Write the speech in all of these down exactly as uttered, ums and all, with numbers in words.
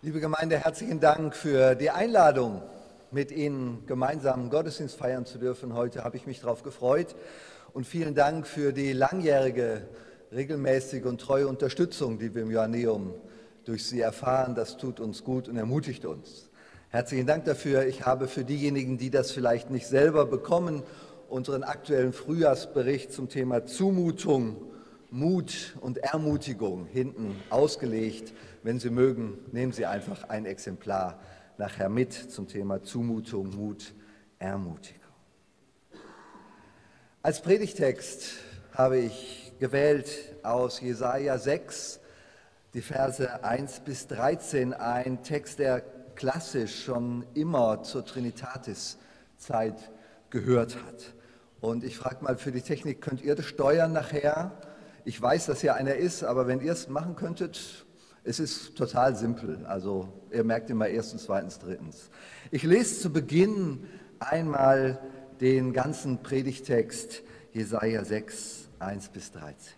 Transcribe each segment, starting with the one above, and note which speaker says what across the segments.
Speaker 1: Liebe Gemeinde, herzlichen Dank für die Einladung, mit Ihnen gemeinsam Gottesdienst feiern zu dürfen. Heute habe ich mich darauf gefreut und vielen Dank für die langjährige, regelmäßige und treue Unterstützung, die wir im Johanneum durch Sie erfahren. Das tut uns gut und ermutigt uns. Herzlichen Dank dafür. Ich habe für diejenigen, die das vielleicht nicht selber bekommen, unseren aktuellen Frühjahrsbericht zum Thema Zumutung, Mut und Ermutigung hinten ausgelegt. Wenn Sie mögen, nehmen Sie einfach ein Exemplar nachher mit zum Thema Zumutung, Mut, Ermutigung. Als Predigtext habe ich gewählt aus Jesaja sechs, die Verse eins bis dreizehn, ein Text, der klassisch schon immer zur Trinitatis-Zeit gehört hat. Und ich frage mal für die Technik, könnt ihr das steuern nachher? Ich weiß, dass hier einer ist, aber wenn ihr es machen könntet, es ist total simpel. Also ihr merkt immer erstens, zweitens, drittens. Ich lese zu Beginn einmal den ganzen Predigtext Jesaja sechs, eins bis dreizehn.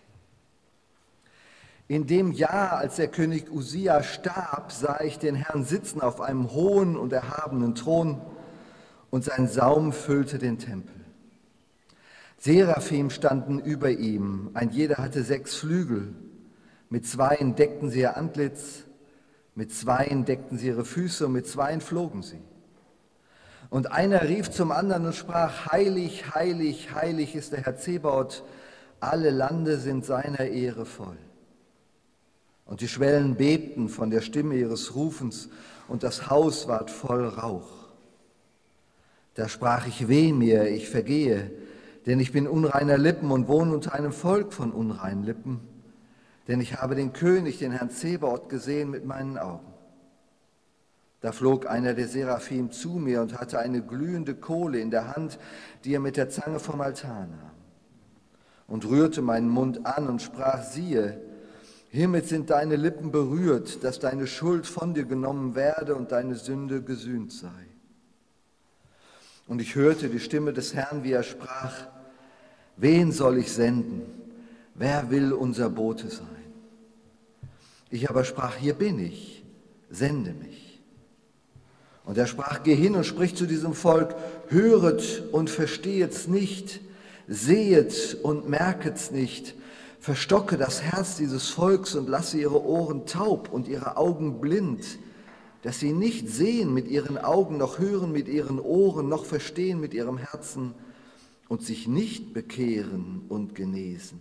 Speaker 1: In dem Jahr, als der König Usia starb, sah ich den Herrn sitzen auf einem hohen und erhabenen Thron, und sein Saum füllte den Tempel. Seraphim standen über ihm, ein jeder hatte sechs Flügel. Mit zweien deckten sie ihr Antlitz, mit zweien deckten sie ihre Füße und mit zweien flogen sie. Und einer rief zum anderen und sprach: Heilig, heilig, heilig ist der Herr Zebaoth, alle Lande sind seiner Ehre voll. Und die Schwellen bebten von der Stimme ihres Rufens, und das Haus ward voll Rauch. Da sprach ich: Weh mir, ich vergehe, denn ich bin unreiner Lippen und wohne unter einem Volk von unreinen Lippen. Denn ich habe den König, den Herrn Zebaoth, gesehen mit meinen Augen. Da flog einer der Seraphim zu mir und hatte eine glühende Kohle in der Hand, die er mit der Zange vom Altar nahm. Und rührte meinen Mund an und sprach: Siehe, hiermit sind deine Lippen berührt, dass deine Schuld von dir genommen werde und deine Sünde gesühnt sei. Und ich hörte die Stimme des Herrn, wie er sprach: Wen soll ich senden? Wer will unser Bote sein? Ich aber sprach: Hier bin ich, sende mich. Und er sprach: Geh hin und sprich zu diesem Volk: Höret und verstehet's nicht, sehet und merket's nicht, verstocke das Herz dieses Volks und lasse ihre Ohren taub und ihre Augen blind, dass sie nicht sehen mit ihren Augen, noch hören mit ihren Ohren, noch verstehen mit ihrem Herzen und sich nicht bekehren und genesen.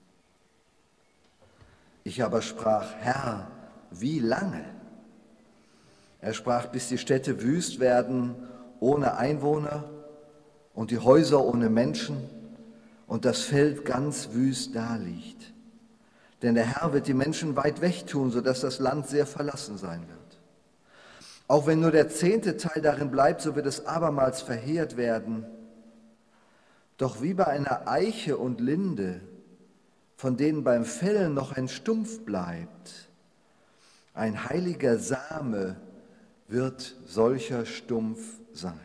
Speaker 1: Ich aber sprach: Herr, wie lange? Er sprach: Bis die Städte wüst werden, ohne Einwohner, und die Häuser ohne Menschen, und das Feld ganz wüst daliegt. Denn der Herr wird die Menschen weit weg tun, sodass das Land sehr verlassen sein wird. Auch wenn nur der zehnte Teil darin bleibt, so wird es abermals verheert werden. Doch wie bei einer Eiche und Linde, von denen beim Fällen noch ein Stumpf bleibt, ein heiliger Same wird solcher Stumpf sein.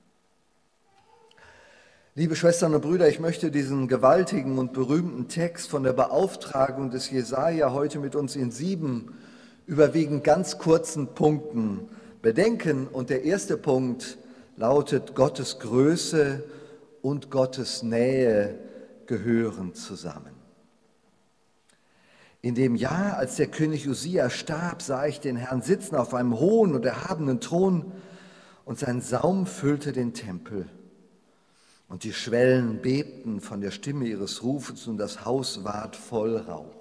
Speaker 1: Liebe Schwestern und Brüder, ich möchte diesen gewaltigen und berühmten Text von der Beauftragung des Jesaja heute mit uns in sieben überwiegend ganz kurzen Punkten bedenken. Und der erste Punkt lautet: Gottes Größe und Gottes Nähe gehören zusammen. In dem Jahr, als der König Usia starb, sah ich den Herrn sitzen auf einem hohen und erhabenen Thron, und sein Saum füllte den Tempel. Und die Schwellen bebten von der Stimme ihres Rufens, und das Haus ward voll Rauch.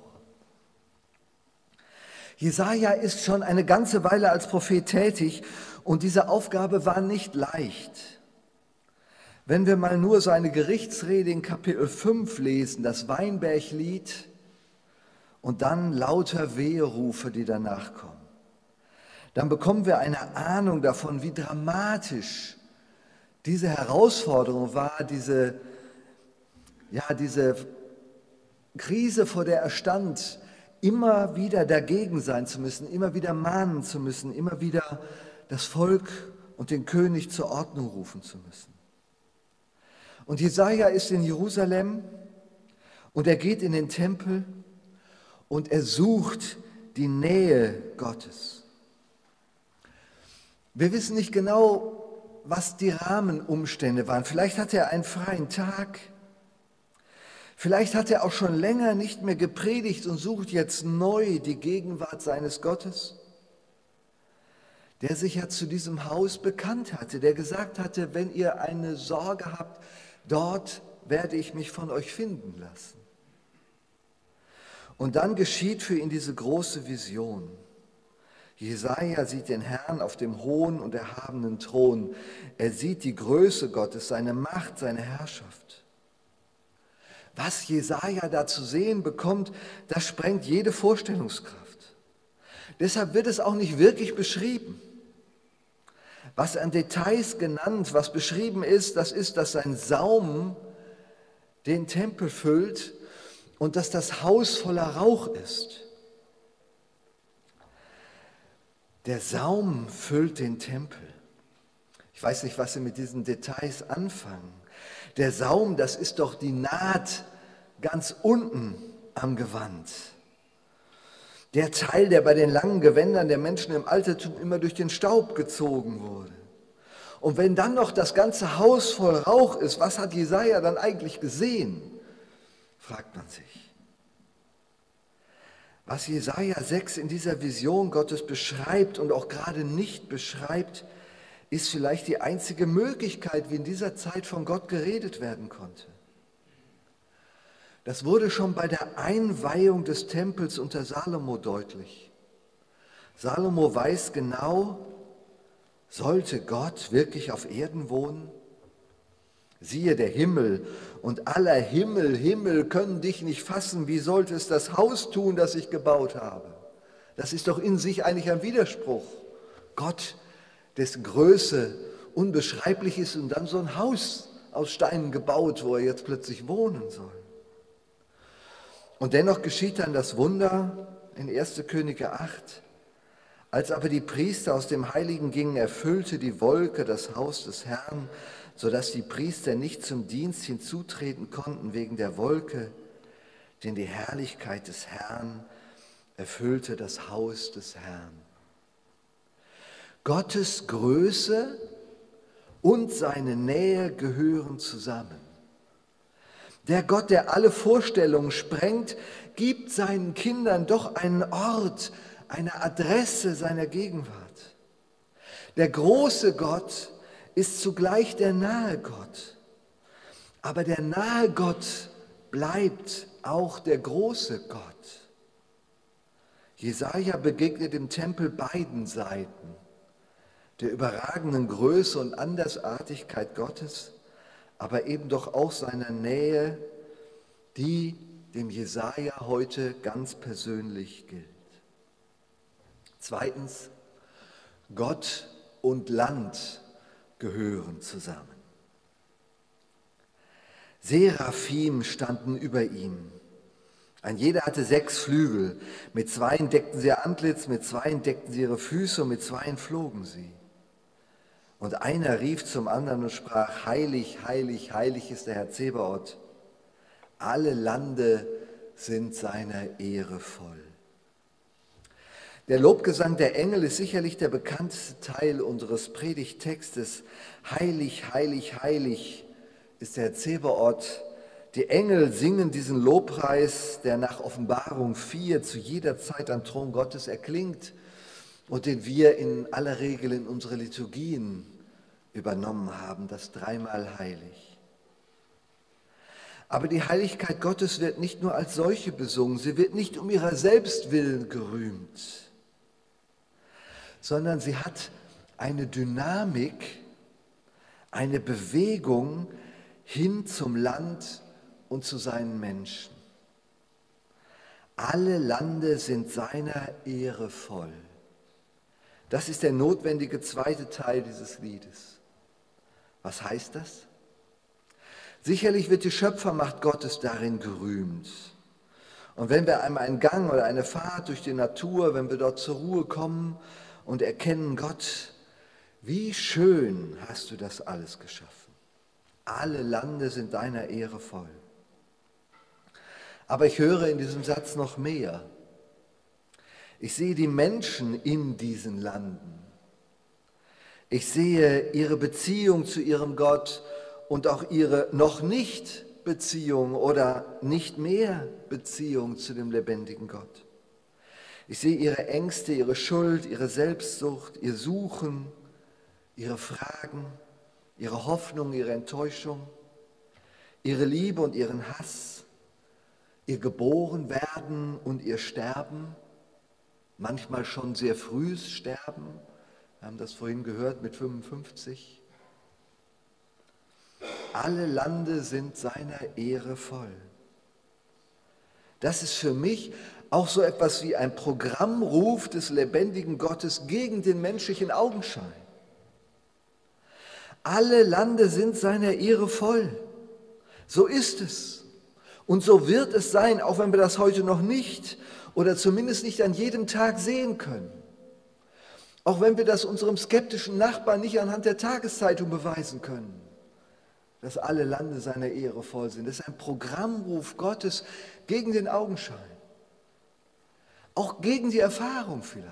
Speaker 1: Jesaja ist schon eine ganze Weile als Prophet tätig, und diese Aufgabe war nicht leicht. Wenn wir mal nur seine Gerichtsrede in Kapitel fünf lesen, das Weinberglied, und dann lauter Weherufe, die danach kommen, dann bekommen wir eine Ahnung davon, wie dramatisch diese Herausforderung war, diese, ja, diese Krise, vor der er stand, immer wieder dagegen sein zu müssen, immer wieder mahnen zu müssen, immer wieder das Volk und den König zur Ordnung rufen zu müssen. Und Jesaja ist in Jerusalem und er geht in den Tempel und er sucht die Nähe Gottes. Wir wissen nicht genau, was die Rahmenumstände waren. Vielleicht hatte er einen freien Tag. Vielleicht hat er auch schon länger nicht mehr gepredigt und sucht jetzt neu die Gegenwart seines Gottes, der sich ja zu diesem Haus bekannt hatte, der gesagt hatte, wenn ihr eine Sorge habt, dort werde ich mich von euch finden lassen. Und dann geschieht für ihn diese große Vision. Jesaja sieht den Herrn auf dem hohen und erhabenen Thron. Er sieht die Größe Gottes, seine Macht, seine Herrschaft. Was Jesaja da zu sehen bekommt, das sprengt jede Vorstellungskraft. Deshalb wird es auch nicht wirklich beschrieben. Was an Details genannt, was beschrieben ist, das ist, dass sein Saum den Tempel füllt und dass das Haus voller Rauch ist. Der Saum füllt den Tempel. Ich weiß nicht, was Sie mit diesen Details anfangen. Der Saum, das ist doch die Naht ganz unten am Gewand. Der Teil, der bei den langen Gewändern der Menschen im Altertum immer durch den Staub gezogen wurde. Und wenn dann noch das ganze Haus voll Rauch ist, was hat Jesaja dann eigentlich gesehen? Fragt man sich. Was Jesaja sechs in dieser Vision Gottes beschreibt und auch gerade nicht beschreibt, ist vielleicht die einzige Möglichkeit, wie in dieser Zeit von Gott geredet werden konnte. Das wurde schon bei der Einweihung des Tempels unter Salomo deutlich. Salomo weiß genau, sollte Gott wirklich auf Erden wohnen? Siehe, der Himmel und aller Himmel, Himmel können dich nicht fassen. Wie sollte es das Haus tun, das ich gebaut habe? Das ist doch in sich eigentlich ein Widerspruch. Gott, dessen Größe unbeschreiblich ist und dann so ein Haus aus Steinen gebaut, wo er jetzt plötzlich wohnen soll. Und dennoch geschieht dann das Wunder in erster Könige acht. Als aber die Priester aus dem Heiligen gingen, erfüllte die Wolke das Haus des Herrn, sodass die Priester nicht zum Dienst hinzutreten konnten wegen der Wolke, denn die Herrlichkeit des Herrn erfüllte das Haus des Herrn. Gottes Größe und seine Nähe gehören zusammen. Der Gott, der alle Vorstellungen sprengt, gibt seinen Kindern doch einen Ort, eine Adresse seiner Gegenwart. Der große Gott ist zugleich der nahe Gott. Aber der nahe Gott bleibt auch der große Gott. Jesaja begegnet im Tempel beiden Seiten, der überragenden Größe und Andersartigkeit Gottes, aber eben doch auch seiner Nähe, die dem Jesaja heute ganz persönlich gilt. Zweitens, Gott und Land gehören zusammen. Seraphim standen über ihm. Ein jeder hatte sechs Flügel. Mit zweien deckten sie ihr Antlitz, mit zweien deckten sie ihre Füße und mit zweien flogen sie. Und einer rief zum anderen und sprach, heilig, heilig, heilig ist der Herr Zebaoth. Alle Lande sind seiner Ehre voll. Der Lobgesang der Engel ist sicherlich der bekannteste Teil unseres Predigttextes. Heilig, heilig, heilig ist der Herr Zebaoth. Die Engel singen diesen Lobpreis, der nach Offenbarung vier zu jeder Zeit am Thron Gottes erklingt und den wir in aller Regel in unsere Liturgien übernommen haben, das dreimal heilig. Aber die Heiligkeit Gottes wird nicht nur als solche besungen, sie wird nicht um ihrer selbst willen gerühmt, sondern sie hat eine Dynamik, eine Bewegung hin zum Land und zu seinen Menschen. Alle Lande sind seiner Ehre voll. Das ist der notwendige zweite Teil dieses Liedes. Was heißt das? Sicherlich wird die Schöpfermacht Gottes darin gerühmt. Und wenn wir einmal einen Gang oder eine Fahrt durch die Natur, wenn wir dort zur Ruhe kommen und erkennen, Gott, wie schön hast du das alles geschaffen. Alle Lande sind deiner Ehre voll. Aber ich höre in diesem Satz noch mehr. Ich sehe die Menschen in diesen Landen. Ich sehe ihre Beziehung zu ihrem Gott und auch ihre noch nicht Beziehung oder nicht mehr Beziehung zu dem lebendigen Gott. Ich sehe ihre Ängste, ihre Schuld, ihre Selbstsucht, ihr Suchen, ihre Fragen, ihre Hoffnung, ihre Enttäuschung, ihre Liebe und ihren Hass, ihr Geborenwerden und ihr Sterben, manchmal schon sehr frühes Sterben. Wir haben das vorhin gehört mit fünfundfünfzig. Alle Lande sind seiner Ehre voll. Das ist für mich auch so etwas wie ein Programmruf des lebendigen Gottes gegen den menschlichen Augenschein. Alle Lande sind seiner Ehre voll. So ist es. Und so wird es sein, auch wenn wir das heute noch nicht oder zumindest nicht an jedem Tag sehen können. Auch wenn wir das unserem skeptischen Nachbarn nicht anhand der Tageszeitung beweisen können, dass alle Lande seiner Ehre voll sind. Das ist ein Programmruf Gottes gegen den Augenschein. Auch gegen die Erfahrung vielleicht.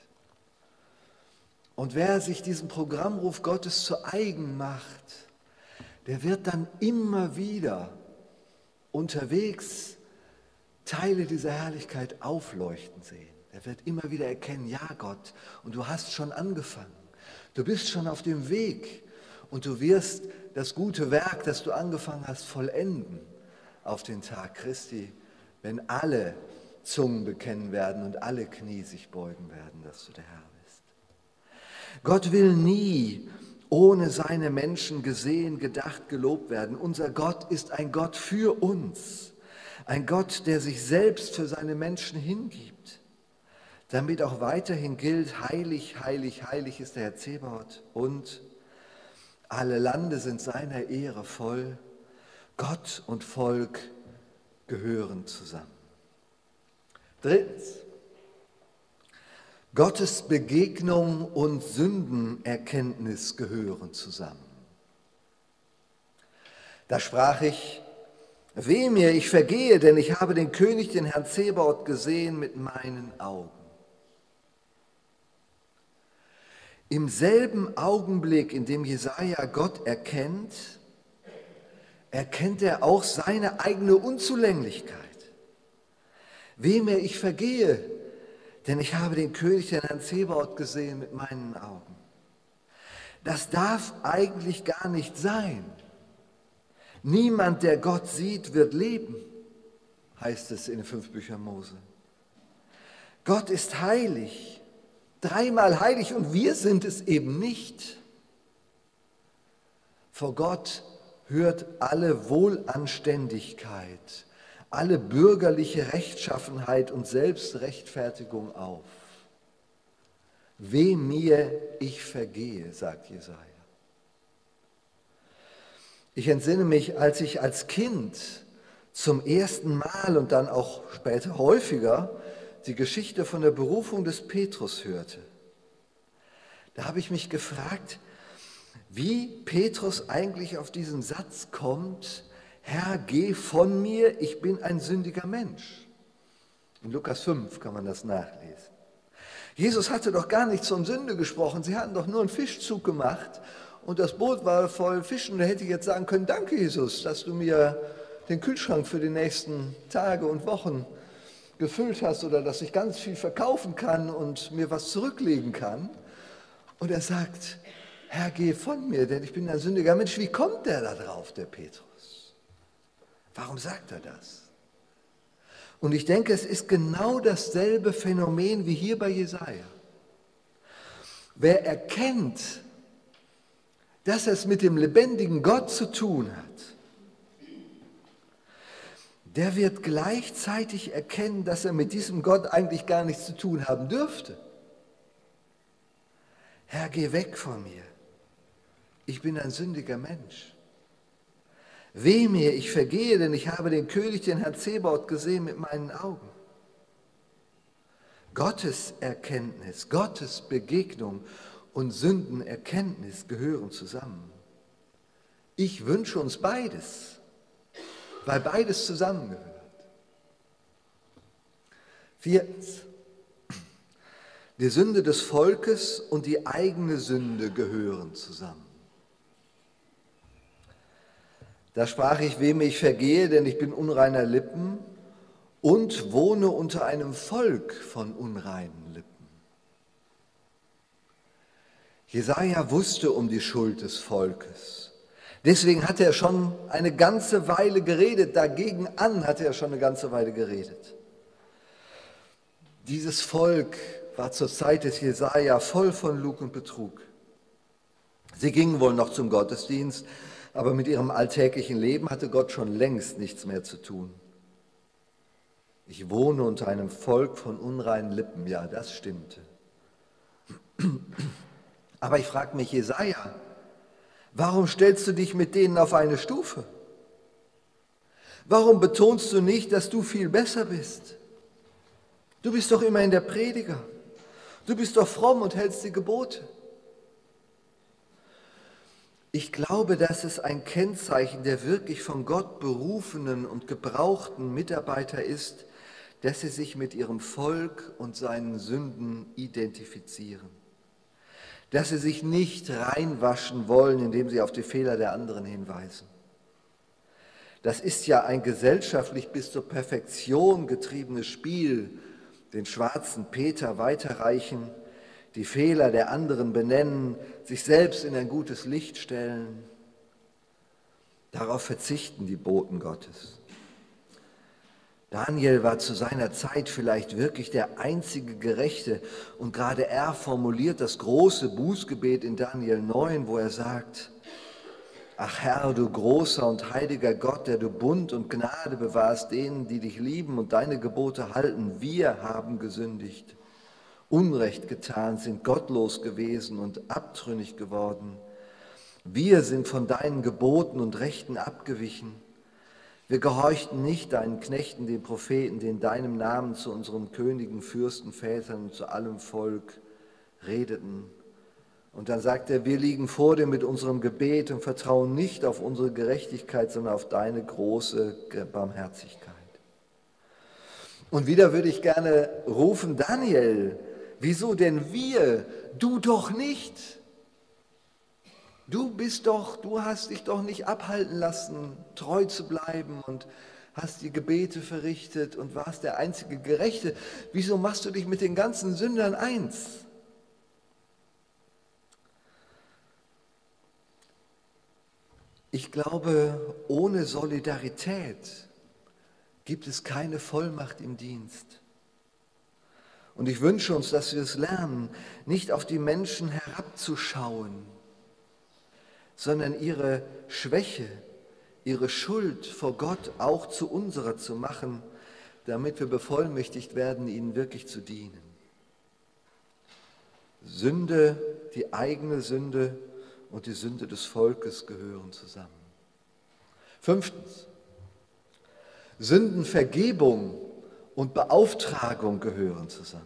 Speaker 1: Und wer sich diesen Programmruf Gottes zu eigen macht, der wird dann immer wieder unterwegs Teile dieser Herrlichkeit aufleuchten sehen. Er wird immer wieder erkennen, ja Gott, und du hast schon angefangen. Du bist schon auf dem Weg und du wirst das gute Werk, das du angefangen hast, vollenden auf den Tag Christi, wenn alle Zungen bekennen werden und alle Knie sich beugen werden, dass du der Herr bist. Gott will nie ohne seine Menschen gesehen, gedacht, gelobt werden. Unser Gott ist ein Gott für uns, ein Gott, der sich selbst für seine Menschen hingibt. Damit auch weiterhin gilt, heilig, heilig, heilig ist der Herr Zebaoth und alle Lande sind seiner Ehre voll. Gott und Volk gehören zusammen. Drittens, Gottes Begegnung und Sündenerkenntnis gehören zusammen. Da sprach ich, weh mir, ich vergehe, denn ich habe den König, den Herrn Zebaoth, gesehen mit meinen Augen. Im selben Augenblick, in dem Jesaja Gott erkennt, erkennt er auch seine eigene Unzulänglichkeit. Weh mir, ich vergehe, denn ich habe den König, den Herrn Zebaoth, gesehen mit meinen Augen. Das darf eigentlich gar nicht sein. Niemand, der Gott sieht, wird leben, heißt es in den fünf Büchern Mose. Gott ist heilig. Dreimal heilig und wir sind es eben nicht. Vor Gott hört alle Wohlanständigkeit, alle bürgerliche Rechtschaffenheit und Selbstrechtfertigung auf. Weh mir, ich vergehe, sagt Jesaja. Ich entsinne mich, als ich als Kind zum ersten Mal und dann auch später häufiger die Geschichte von der Berufung des Petrus hörte. Da habe ich mich gefragt, wie Petrus eigentlich auf diesen Satz kommt, Herr, geh von mir, ich bin ein sündiger Mensch. In Lukas fünf kann man das nachlesen. Jesus hatte doch gar nicht von Sünde gesprochen, sie hatten doch nur einen Fischzug gemacht und das Boot war voll Fischen. Da hätte ich jetzt sagen können, danke Jesus, dass du mir den Kühlschrank für die nächsten Tage und Wochen gefüllt hast oder dass ich ganz viel verkaufen kann und mir was zurücklegen kann. Und er sagt, Herr, geh von mir, denn ich bin ein sündiger Mensch. Wie kommt der da drauf, der Petrus? Warum sagt er das? Und ich denke, es ist genau dasselbe Phänomen wie hier bei Jesaja. Wer erkennt, dass er es mit dem lebendigen Gott zu tun hat, der wird gleichzeitig erkennen, dass er mit diesem Gott eigentlich gar nichts zu tun haben dürfte. Herr, geh weg von mir. Ich bin ein sündiger Mensch. Weh mir, ich vergehe, denn ich habe den König, den Herrn Zebaoth, gesehen mit meinen Augen. Gottes Erkenntnis, Gottes Begegnung und Sündenerkenntnis gehören zusammen. Ich wünsche uns beides, weil beides zusammengehört. Viertens, Die Sünde des Volkes und die eigene Sünde gehören zusammen. Da sprach ich, wem ich vergehe, denn ich bin unreiner Lippen und wohne unter einem Volk von unreinen Lippen. Jesaja wusste um die Schuld des Volkes. Deswegen hat er schon eine ganze Weile geredet, dagegen an hat er schon eine ganze Weile geredet. Dieses Volk war zur Zeit des Jesaja voll von Lug und Betrug. Sie gingen wohl noch zum Gottesdienst, aber mit ihrem alltäglichen Leben hatte Gott schon längst nichts mehr zu tun. Ich wohne unter einem Volk von unreinen Lippen, ja, das stimmte. Aber ich frage mich, Jesaja, warum stellst du dich mit denen auf eine Stufe? Warum betonst du nicht, dass du viel besser bist? Du bist doch immerhin der Prediger. Du bist doch fromm und hältst die Gebote. Ich glaube, dass es ein Kennzeichen der wirklich von Gott berufenen und gebrauchten Mitarbeiter ist, dass sie sich mit ihrem Volk und seinen Sünden identifizieren. Dass sie sich nicht reinwaschen wollen, indem sie auf die Fehler der anderen hinweisen. Das ist ja ein gesellschaftlich bis zur Perfektion getriebenes Spiel, den schwarzen Peter weiterreichen, die Fehler der anderen benennen, sich selbst in ein gutes Licht stellen. Darauf verzichten die Boten Gottes. Daniel war zu seiner Zeit vielleicht wirklich der einzige Gerechte und gerade er formuliert das große Bußgebet in Daniel neun, wo er sagt, ach Herr, du großer und heiliger Gott, der du Bund und Gnade bewahrst denen, die dich lieben und deine Gebote halten, wir haben gesündigt, Unrecht getan, sind gottlos gewesen und abtrünnig geworden. Wir sind von deinen Geboten und Rechten abgewichen. Wir gehorchten nicht deinen Knechten, den Propheten, die in deinem Namen zu unseren Königen, Fürsten, Vätern und zu allem Volk redeten. Und dann sagt er, wir liegen vor dir mit unserem Gebet und vertrauen nicht auf unsere Gerechtigkeit, sondern auf deine große Barmherzigkeit. Und wieder würde ich gerne rufen, Daniel, wieso denn wir, du doch nicht? Du bist doch, du hast dich doch nicht abhalten lassen, treu zu bleiben und hast die Gebete verrichtet und warst der einzige Gerechte. Wieso machst du dich mit den ganzen Sündern eins? Ich glaube, ohne Solidarität gibt es keine Vollmacht im Dienst. Und ich wünsche uns, dass wir es lernen, nicht auf die Menschen herabzuschauen, sondern ihre Schwäche, ihre Schuld vor Gott auch zu unserer zu machen, damit wir bevollmächtigt werden, ihnen wirklich zu dienen. Sünde, die eigene Sünde und die Sünde des Volkes gehören zusammen. Fünftens, Sündenvergebung und Beauftragung gehören zusammen.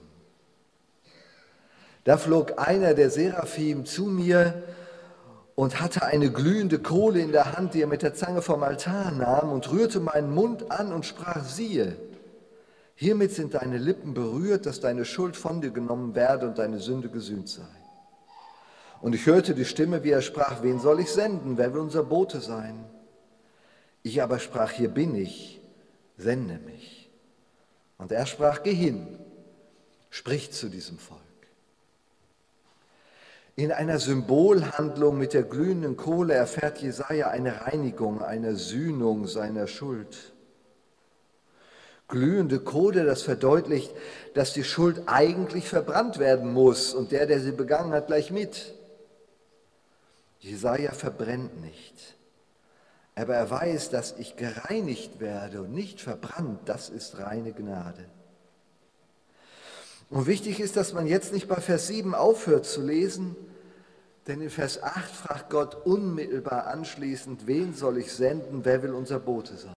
Speaker 1: Da flog einer der Seraphim zu mir und hatte eine glühende Kohle in der Hand, die er mit der Zange vom Altar nahm und rührte meinen Mund an und sprach, siehe, hiermit sind deine Lippen berührt, dass deine Schuld von dir genommen werde und deine Sünde gesühnt sei. Und ich hörte die Stimme, wie er sprach, wen soll ich senden, wer will unser Bote sein? Ich aber sprach, hier bin ich, sende mich. Und er sprach, geh hin, sprich zu diesem Volk. In einer Symbolhandlung mit der glühenden Kohle erfährt Jesaja eine Reinigung, eine Sühnung seiner Schuld. Glühende Kohle, das verdeutlicht, dass die Schuld eigentlich verbrannt werden muss und der, der sie begangen hat, gleich mit. Jesaja verbrennt nicht, aber er weiß, dass ich gereinigt werde und nicht verbrannt. Das ist reine Gnade. Und wichtig ist, dass man jetzt nicht bei Vers sieben aufhört zu lesen, denn in Vers acht fragt Gott unmittelbar anschließend, wen soll ich senden, wer will unser Bote sein?